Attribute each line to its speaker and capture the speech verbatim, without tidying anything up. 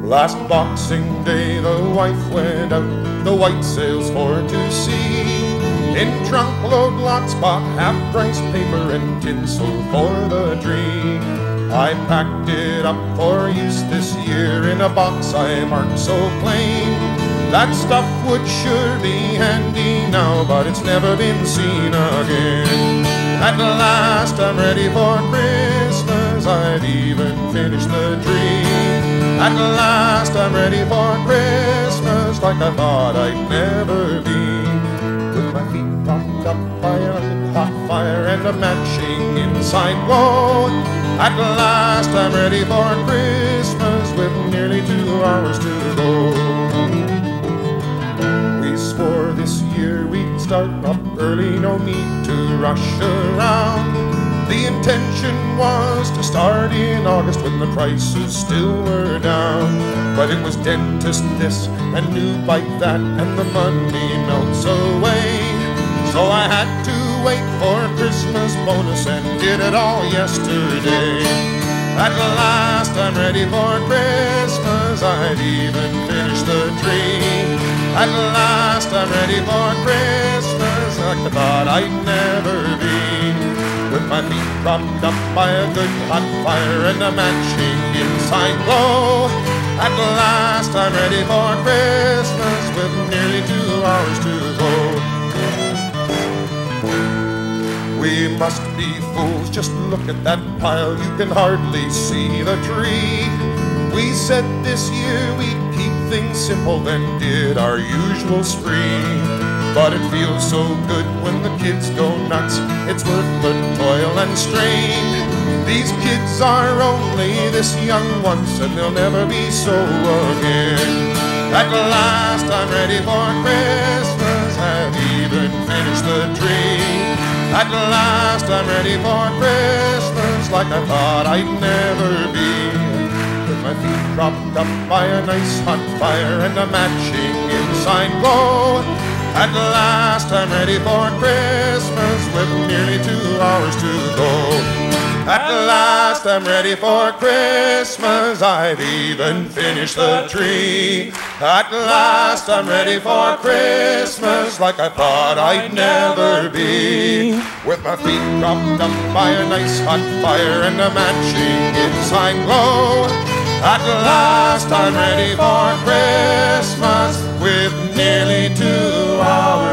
Speaker 1: Last Boxing Day the wife went out, the white sails for to sea. In trunk load lots bought half-price paper and tinsel for the tree. I packed it up for use this year in a box I marked so plain. That stuff would sure be handy now, but it's never been seen again. At last I'm ready for Christmas, I've even finished the tree. At last I'm ready for Christmas, like I thought I'd never be. With my feet propped up by a hot fire and a matching inside glow. At last I'm ready for Christmas, with nearly two hours to go. We swore this year we'd start up early, no need to rush around. The intention was to start in August when the prices still were down. But it was dentist this and new bike that, and the money melts away. So I had to wait for Christmas bonus and did it all yesterday. At last I'm ready for Christmas, I've even finished the tree. At last I'm ready for Christmas, like I thought I'd never be. With my feet propped up by a good hot fire and a matching inside glow. At last I'm ready for Christmas, with nearly two hours to go. We must be fools, just look at that pile, you can hardly see the tree. We said this year we'd keep things simple, then did our usual spree. But it feels so good when the kids go nuts, it's worth the toil and strain. These kids are only this young once, and they'll never be so again. At last I'm ready for Christmas, have even finished the tree. At last I'm ready for Christmas, like I thought I'd never be. With my feet propped up by a nice hot fire and a matching inside glow. At last I'm ready for Christmas, with nearly two hours to go. At last I'm ready for Christmas, I've even finished the tree. At last I'm ready for Christmas, like I thought I'd never be. With my feet propped up by a nice hot fire and a matching inside glow. At last I'm ready for Christmas, with nearly two hours